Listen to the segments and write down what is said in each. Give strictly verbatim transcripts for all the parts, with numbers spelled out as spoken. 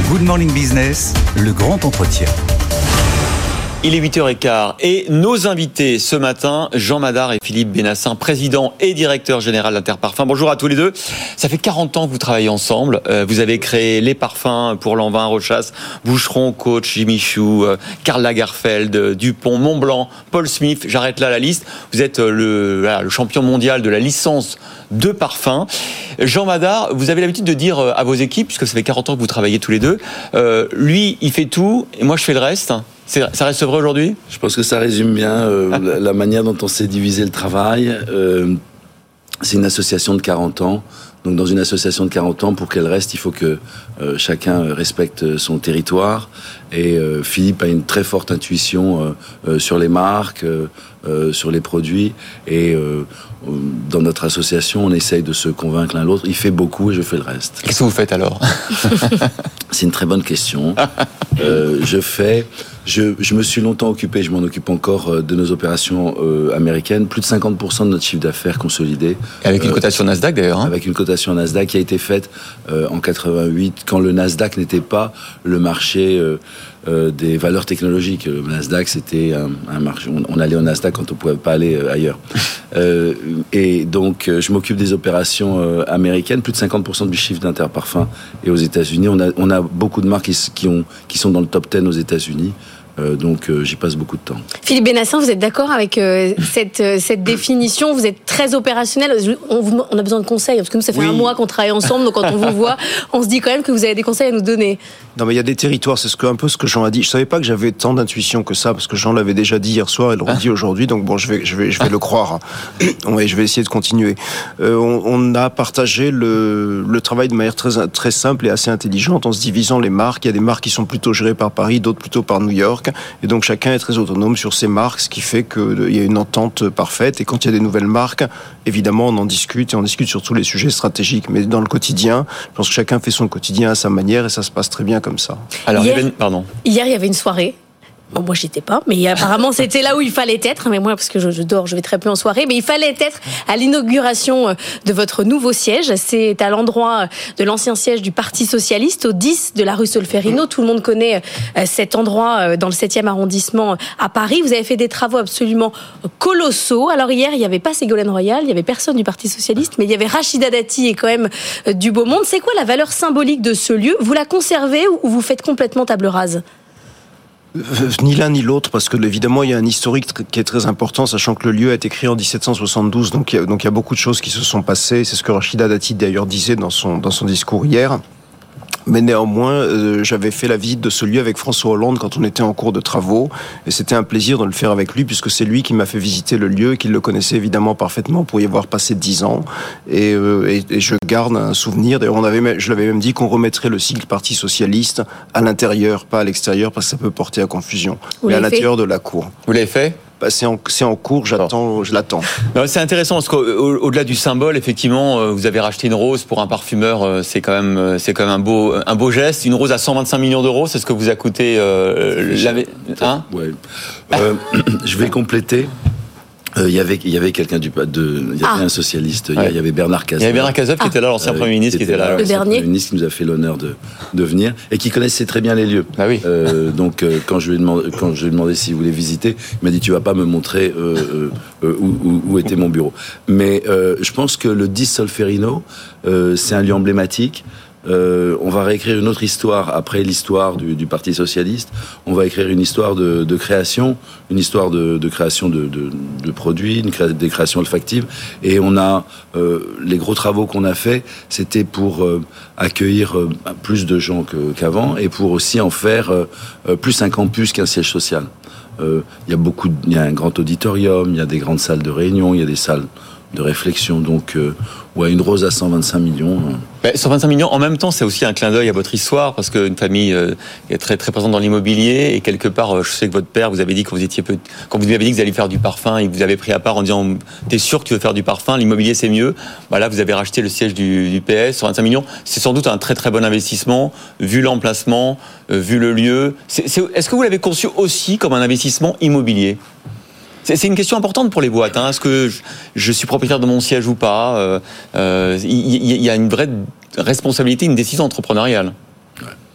Good Morning Business, le grand entretien. Il est huit heures quinze et nos invités ce matin, Jean Madar et Philippe Benassin, président et directeur général d'Interparfums. Bonjour à tous les deux. Ça fait quarante ans que vous travaillez ensemble. Euh, vous avez créé les parfums pour Lanvin, Rochas, Boucheron, Coach, Jimmy Choo, euh, Karl Lagerfeld, euh, Dupont, Montblanc, Paul Smith. J'arrête là la liste. Vous êtes euh, le, voilà, le champion mondial de la licence de parfums. Jean Madar, vous avez l'habitude de dire euh, à vos équipes, puisque ça fait quarante ans que vous travaillez tous les deux, euh, lui, il fait tout et moi, je fais le reste. C'est, ça reste vrai aujourd'hui ? Je pense que ça résume bien euh, la, la manière dont on s'est divisé le travail. Euh, c'est une association de quarante ans. Donc dans une association de quarante ans, pour qu'elle reste, il faut que euh, chacun respecte son territoire. Et euh, Philippe a une très forte intuition euh, euh, sur les marques, euh, euh, sur les produits. Et euh, dans notre association, on essaye de se convaincre l'un l'autre. Il fait beaucoup et je fais le reste. Qu'est-ce que vous faites alors ? C'est une très bonne question. Euh, je fais... Je, je me suis longtemps occupé, je m'en occupe encore, de nos opérations euh, américaines. Plus de cinquante pour cent de notre chiffre d'affaires consolidé. Et avec une euh, cotation Nasdaq d'ailleurs. Hein. Avec une cotation Nasdaq qui a été faite euh, en quatre-vingt-huit, quand le Nasdaq n'était pas le marché euh, euh, des valeurs technologiques. Le Nasdaq, c'était un, un marché. On, on allait au Nasdaq quand on ne pouvait pas aller euh, ailleurs. euh, et donc, euh, je m'occupe des opérations euh, américaines. Plus de cinquante pour cent du chiffre d'Interparfums est aux États-Unis. On a, on a beaucoup de marques qui, qui, ont, qui sont dans le top dix aux États-Unis. Euh, donc euh, j'y passe beaucoup de temps. Philippe Benassin, vous êtes d'accord avec euh, cette, euh, cette définition ? Vous êtes très opérationnel. On, vous, on a besoin de conseils, parce que nous, ça fait oui. un mois qu'on travaille ensemble, donc quand on vous voit, on se dit quand même que vous avez des conseils à nous donner. Non, mais il y a des territoires, c'est ce que, un peu ce que Jean a dit. Je savais pas que j'avais tant d'intuition que ça, parce que Jean l'avait déjà dit hier soir et le redit aujourd'hui, donc bon, je vais, je vais, je vais le croire. Ouais, je vais essayer de continuer. Euh, on, on a partagé le, le travail de manière très, très simple et assez intelligente, en se divisant les marques. Il y a des marques qui sont plutôt gérées par Paris, d'autres plutôt par New York. Et donc chacun est très autonome sur ses marques, ce qui fait qu'il y a une entente parfaite. Et quand il y a des nouvelles marques, évidemment, on en discute et on discute sur tous les sujets stratégiques. Mais dans le quotidien, je pense que chacun fait son quotidien à sa manière et ça se passe très bien comme ça. Alors, hier, il y avait une... pardon. Hier, il y avait une soirée. Bon, moi, j'y étais pas, mais apparemment, c'était là où il fallait être. Mais moi, parce que je, je dors, je vais très peu en soirée, mais il fallait être à l'inauguration de votre nouveau siège. C'est à l'endroit de l'ancien siège du Parti Socialiste, au dix de la rue Solferino. Tout le monde connaît cet endroit dans le septième arrondissement à Paris. Vous avez fait des travaux absolument colossaux. Alors, hier, il n'y avait pas Ségolène Royal, il n'y avait personne du Parti Socialiste, mais il y avait Rachida Dati et quand même du beau monde. C'est quoi la valeur symbolique de ce lieu ? Vous la conservez ou vous faites complètement table rase ? Ni l'un ni l'autre, parce que évidemment il y a un historique qui est très important, sachant que le lieu a été créé en dix-sept cent soixante-douze, donc il y a, donc il y a beaucoup de choses qui se sont passées. C'est ce que Rachida Dati d'ailleurs disait dans son dans son discours hier. Mais néanmoins, euh, j'avais fait la visite de ce lieu avec François Hollande quand on était en cours de travaux, et c'était un plaisir de le faire avec lui, puisque c'est lui qui m'a fait visiter le lieu, et qu'il le connaissait évidemment parfaitement pour y avoir passé dix ans, et, euh, et, et je garde un souvenir. D'ailleurs, on avait, je l'avais même dit qu'on remettrait le sigle Parti Socialiste à l'intérieur, pas à l'extérieur, parce que ça peut porter à confusion, Vous mais à l'intérieur fait de la cour. Vous l'avez fait ? Bah, c'est, en, c'est en cours, j'attends, je l'attends. Non, c'est intéressant parce qu'au-delà du symbole, effectivement, vous avez racheté une rose pour un parfumeur, c'est quand même, c'est quand même un beau, un beau geste. Une rose à cent vingt-cinq millions d'euros, c'est ce que vous a coûté. Euh, la... hein ouais. euh, je vais compléter. Il euh, y avait il y avait quelqu'un du de il y avait ah. un socialiste, il ouais. y avait Bernard Cazeneuve. Il y avait Bernard Cazeneuve ah. qui était là, l'ancien euh, Premier ministre qui était là. Le dernier Premier ministre qui nous a fait l'honneur de de venir et qui connaissait très bien les lieux. Ah oui. Euh, donc euh, quand je lui ai demandé quand je lui ai demandé s'il voulait visiter, il m'a dit tu vas pas me montrer euh, euh, où, où où était mon bureau. Mais euh, je pense que le dix Solferino euh, c'est un lieu emblématique. Euh, on va réécrire une autre histoire après l'histoire du, du Parti Socialiste. On va écrire une histoire de, de création, une histoire de, de création de, de, de produits, une cré, des créations olfactives. Et on a euh, les gros travaux qu'on a faits, c'était pour euh, accueillir euh, plus de gens que, qu'avant et pour aussi en faire euh, plus un campus qu'un siège social. Euh, il y a beaucoup, il y a un grand auditorium, il y a des grandes salles de réunion, il y a des salles de réflexion. Donc, euh, ouais, une rose à cent vingt-cinq millions. Euh. Ben, cent vingt-cinq millions, en même temps, c'est aussi un clin d'œil à votre histoire, parce qu'une famille euh, est très très présente dans l'immobilier, et quelque part, euh, je sais que votre père vous avait dit quand vous étiez peu, quand vous lui avez dit que vous alliez faire du parfum, et que vous avez pris à part en disant, t'es sûr que tu veux faire du parfum, l'immobilier c'est mieux. Voilà, vous avez racheté le siège du, du P S, cent vingt-cinq millions. C'est sans doute un très très bon investissement, vu l'emplacement, euh, vu le lieu. C'est, c'est, est-ce que vous l'avez conçu aussi comme un investissement immobilier ? C'est, c'est une question importante pour les boîtes. Hein. Est-ce que je, je suis propriétaire de mon siège ou pas ? Il euh, euh, y, y a une vraie responsabilité, une décision entrepreneuriale. Ouais.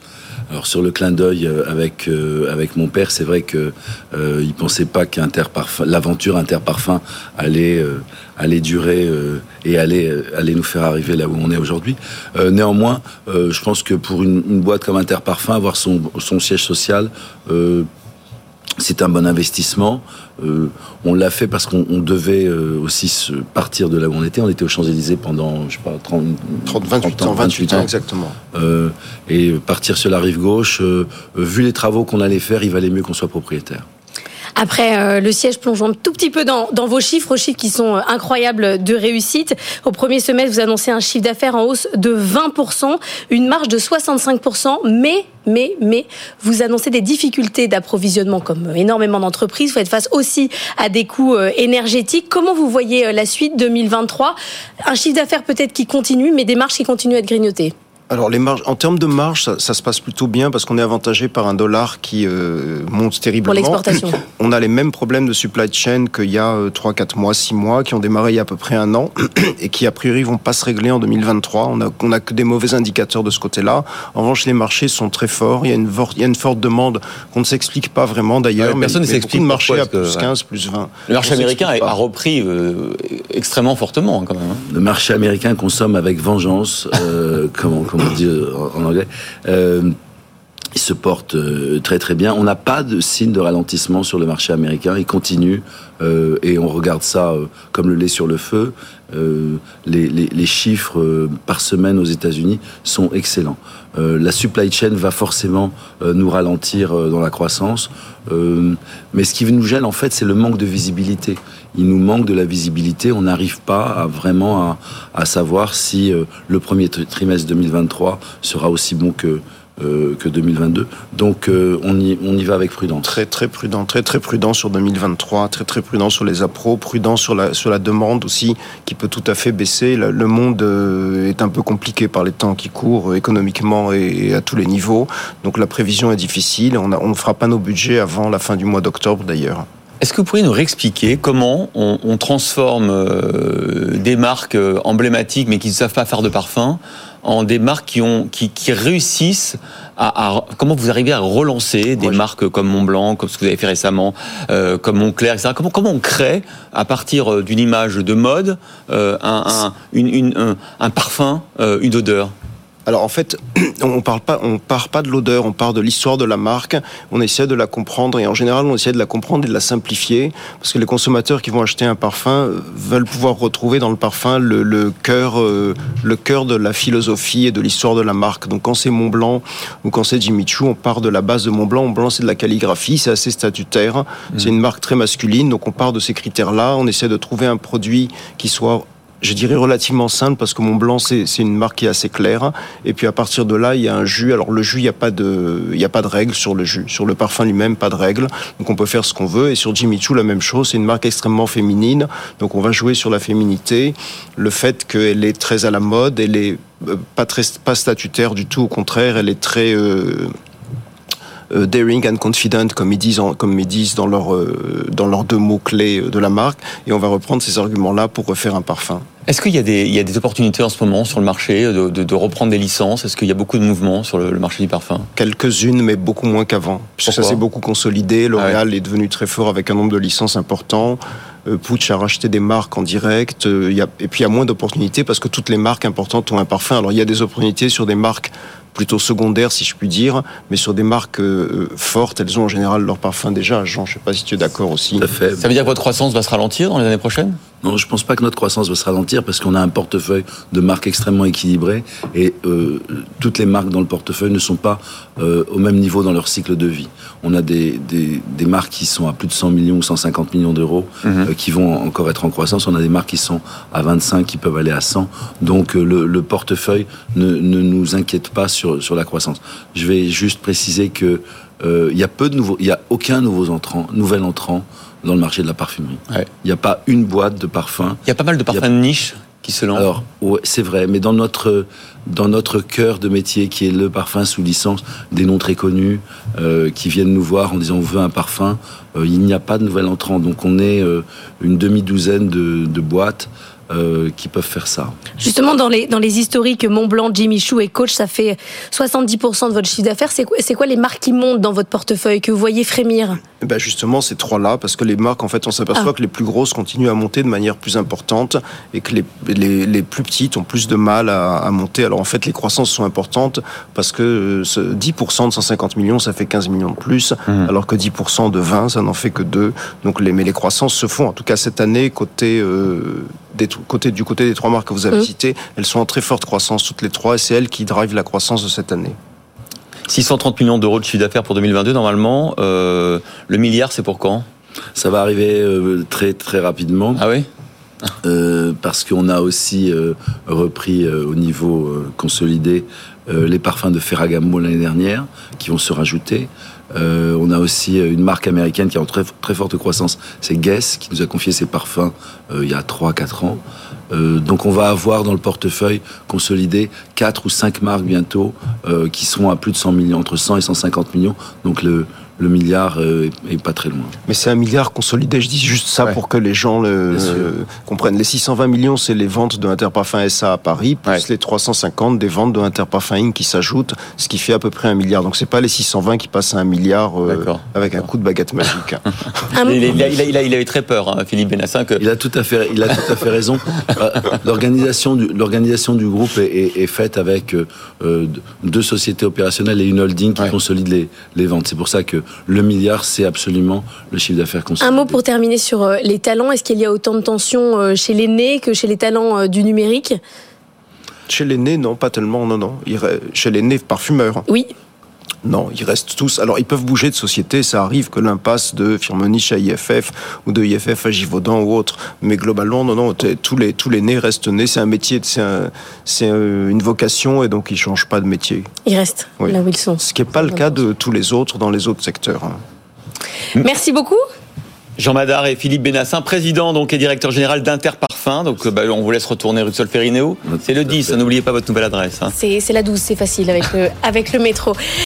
Alors sur le clin d'œil avec euh, avec mon père, c'est vrai que euh, il pensait pas qu'Interparfum, l'aventure Interparfum allait euh, allait durer euh, et allait euh, allait nous faire arriver là où on est aujourd'hui. Euh, néanmoins, euh, je pense que pour une, une boîte comme Interparfum, avoir son son siège social, euh, c'est un bon investissement. Euh, on l'a fait parce qu'on on devait euh, aussi se partir de là où on était. On était aux Champs-Élysées pendant, je sais pas, trente, vingt-huit ans, vingt-huit ans, exactement. Euh, et partir sur la rive gauche, euh, vu les travaux qu'on allait faire, il valait mieux qu'on soit propriétaire. Après euh, le siège, plongeons un tout petit peu dans, dans vos chiffres, aux chiffres qui sont incroyables de réussite. Au premier semestre, vous annoncez un chiffre d'affaires en hausse de vingt pour cent, une marge de soixante-cinq pour cent, mais, mais, mais, vous annoncez des difficultés d'approvisionnement comme énormément d'entreprises. Vous faites face aussi à des coûts énergétiques. Comment vous voyez la suite deux mille vingt-trois ? Un chiffre d'affaires peut-être qui continue, mais des marges qui continuent à être grignotées. Alors les marges, en termes de marge, ça, ça se passe plutôt bien parce qu'on est avantagé par un dollar qui euh, monte terriblement. Pour l'exportation. On a les mêmes problèmes de supply chain qu'il y a euh, trois, quatre mois, six mois, qui ont démarré il y a à peu près un an et qui a priori vont pas se régler en deux mille vingt-trois. On a, on a que des mauvais indicateurs de ce côté-là. En revanche, les marchés sont très forts. Il y a une, il y a une forte demande qu'on ne s'explique pas vraiment d'ailleurs. Ouais, personne mais, ne mais s'explique beaucoup de marchés à que, plus ouais. quinze, plus vingt. Le marché américain a repris euh, extrêmement fortement quand même. Le marché américain consomme avec vengeance, euh, comment, comment dire en anglais. Euh, il se porte euh, très très bien. On n'a pas de signe de ralentissement sur le marché américain. Il continue euh, et on regarde ça euh, comme le lait sur le feu. Euh, les, les, les chiffres euh, par semaine aux États-Unis sont excellents. Euh, la supply chain va forcément euh, nous ralentir euh, dans la croissance. Euh, mais ce qui nous gêne en fait, c'est le manque de visibilité. Il nous manque de la visibilité. On n'arrive pas à vraiment à, à savoir si euh, le premier trimestre deux mille vingt-trois sera aussi bon que Euh, que deux mille vingt-deux. Donc euh, on y on y va avec prudence. Très très prudent, très très prudent sur deux mille vingt-trois, très très prudent sur les appros, prudent sur la sur la demande aussi qui peut tout à fait baisser. Le, le monde euh, est un peu compliqué par les temps qui courent euh, économiquement et, et à tous les niveaux. Donc la prévision est difficile. On a, on ne fera pas nos budgets avant la fin du mois d'octobre d'ailleurs. Est-ce que vous pourriez nous réexpliquer comment on, on transforme euh, des marques emblématiques mais qui ne savent pas faire de parfum en des marques qui, ont, qui, qui réussissent à, à... Comment vous arrivez à relancer des Moi, marques je... comme Montblanc, comme ce que vous avez fait récemment, euh, comme Montclair, et cetera. Comment, comment on crée, à partir d'une image de mode, euh, un, un, une, une, un, un parfum, euh, une odeur ? Alors en fait, on parle pas, on part pas de l'odeur, on part de l'histoire de la marque. On essaie de la comprendre et en général, on essaie de la comprendre et de la simplifier parce que les consommateurs qui vont acheter un parfum veulent pouvoir retrouver dans le parfum le, le cœur, euh, le cœur de la philosophie et de l'histoire de la marque. Donc quand c'est Montblanc ou quand c'est Jimmy Choo, on part de la base de Montblanc. Montblanc, c'est de la calligraphie, c'est assez statutaire. Mmh. C'est une marque très masculine, donc on part de ces critères-là. On essaie de trouver un produit qui soit, je dirais, relativement simple parce que Montblanc c'est c'est une marque qui est assez claire et puis à partir de là il y a un jus. Alors le jus, il y a pas de il y a pas de règle sur le jus, sur le parfum lui-même, pas de règle, donc on peut faire ce qu'on veut. Et sur Jimmy Choo la même chose, c'est une marque extrêmement féminine, donc on va jouer sur la féminité, le fait qu'elle est très à la mode, elle est pas très pas statutaire du tout, au contraire elle est très euh, Euh, daring and confident, comme ils disent, en, comme ils disent dans leurs euh, dans leurs deux mots clés de la marque, et on va reprendre ces arguments-là pour refaire un parfum. Est-ce qu'il y a des il y a des opportunités en ce moment sur le marché de, de, de reprendre des licences ? Est-ce qu'il y a beaucoup de mouvements sur le, le marché du parfum ? Quelques-unes, mais beaucoup moins qu'avant. Parce que ça s'est beaucoup consolidé. L'Oréal ah ouais. est devenu très fort avec un nombre de licences important. Euh, Puig a racheté des marques en direct. Euh, y a, et puis il y a moins d'opportunités parce que toutes les marques importantes ont un parfum. Alors il y a des opportunités sur des marques plutôt secondaires, si je puis dire, mais sur des marques euh, fortes, elles ont en général leur parfum déjà. Jean, je ne sais pas si tu es d'accord aussi. Tout à fait. Ça veut dire que votre croissance va se ralentir dans les années prochaines ? Non, je ne pense pas que notre croissance va se ralentir parce qu'on a un portefeuille de marques extrêmement équilibré et euh, toutes les marques dans le portefeuille ne sont pas euh, au même niveau dans leur cycle de vie. On a des, des, des marques qui sont à plus de cent millions ou cent cinquante millions d'euros mmh. euh, qui vont encore être en croissance. On a des marques qui sont à vingt-cinq, qui peuvent aller à cent. Donc euh, le, le portefeuille ne, ne nous inquiète pas sur, sur la croissance. Je vais juste préciser que euh, il y a peu de nouveaux, il y a aucun nouveau entrant, nouvel entrant dans le marché de la parfumerie. Ouais. Il n'y a pas une boîte de parfums. Il y a pas mal de parfums a... de niche qui se lancent. Alors, ouais, c'est vrai, mais dans notre dans notre cœur de métier qui est le parfum sous licence, des noms très connus euh, qui viennent nous voir en disant on veut un parfum, euh, il n'y a pas de nouvel entrant. Donc on est euh, une demi-douzaine de, de boîtes euh, qui peuvent faire ça. Justement, dans les, dans les historiques Montblanc, Jimmy Choo et Coach, ça fait soixante-dix pour cent de votre chiffre d'affaires. C'est quoi, c'est quoi les marques qui montent dans votre portefeuille, que vous voyez frémir? Eh ben justement, ces trois-là, parce que les marques, en fait, on s'aperçoit ah. que les plus grosses continuent à monter de manière plus importante et que les, les, les plus petites ont plus de mal à, à monter. Alors en fait, les croissances sont importantes parce que ce dix pour cent de cent cinquante millions, ça fait quinze millions de plus, mmh. alors que dix pour cent de vingt, ça n'en fait que deux. Donc les, mais les croissances se font, en tout cas cette année, côté, euh, des, côté, du côté des trois marques que vous avez mmh. citées, elles sont en très forte croissance, toutes les trois, et c'est elles qui drivent la croissance de cette année. six cent trente millions d'euros de chiffre d'affaires pour deux mille vingt-deux, normalement. Euh, le milliard, c'est pour quand? Ça va arriver euh, très, très rapidement. Ah oui? euh, Parce qu'on a aussi euh, repris euh, au niveau euh, consolidé euh, les parfums de Ferragamo l'année dernière, qui vont se rajouter. Euh, on a aussi une marque américaine qui est en très, très forte croissance, c'est Guess, qui nous a confié ses parfums euh, il y a trois à quatre ans. Euh, donc on va avoir dans le portefeuille consolidé quatre ou cinq marques bientôt euh, qui seront à plus de cent millions, entre cent et cent cinquante millions. Donc le, le milliard euh, est, est pas très loin. Mais c'est un milliard consolidé, je dis juste ça ouais. pour que les gens le, euh, comprennent. Les six cent vingt millions, c'est les ventes de Interparfums S A à Paris, plus ouais. les trois cent cinquante des ventes de Interparfums Incorporé qui s'ajoutent, ce qui fait à peu près un milliard. Donc c'est pas les six cent vingt qui passent à un milliard euh, avec D'accord. un coup de baguette magique. il, il, il, il, il avait très peur, hein, Philippe Benassin. Que... Il a tout à fait, il a tout à fait raison. L'organisation du, l'organisation du groupe est, est, est faite avec euh, deux sociétés opérationnelles et une holding qui ouais. consolide les, les ventes. C'est pour ça que le milliard, c'est absolument le chiffre d'affaires consolidé. Un mot pour terminer sur les talents. Est-ce qu'il y a autant de tensions chez l'aîné que chez les talents du numérique ? Chez l'aîné, non, pas tellement, non, non. Chez l'aîné parfumeur. Oui. Non, ils restent tous. Alors, ils peuvent bouger de société. Ça arrive que l'un passe de Firmenich à I F F ou de I F F à Givaudan ou autre. Mais globalement, non, non. Tous les tous les nés restent nés. C'est un métier, c'est un, c'est une vocation et donc ils changent pas de métier. Ils restent oui. là où ils sont. Ce qui n'est pas le cas de tous les autres dans les autres secteurs. Merci beaucoup. Jean Madar et Philippe Benassin, président donc et directeur général d'Interparfums. Donc bah, on vous laisse retourner rue de Solferino. C'est le dix, n'oubliez pas votre nouvelle adresse. Hein. C'est, c'est la douze, c'est facile avec le, avec le métro.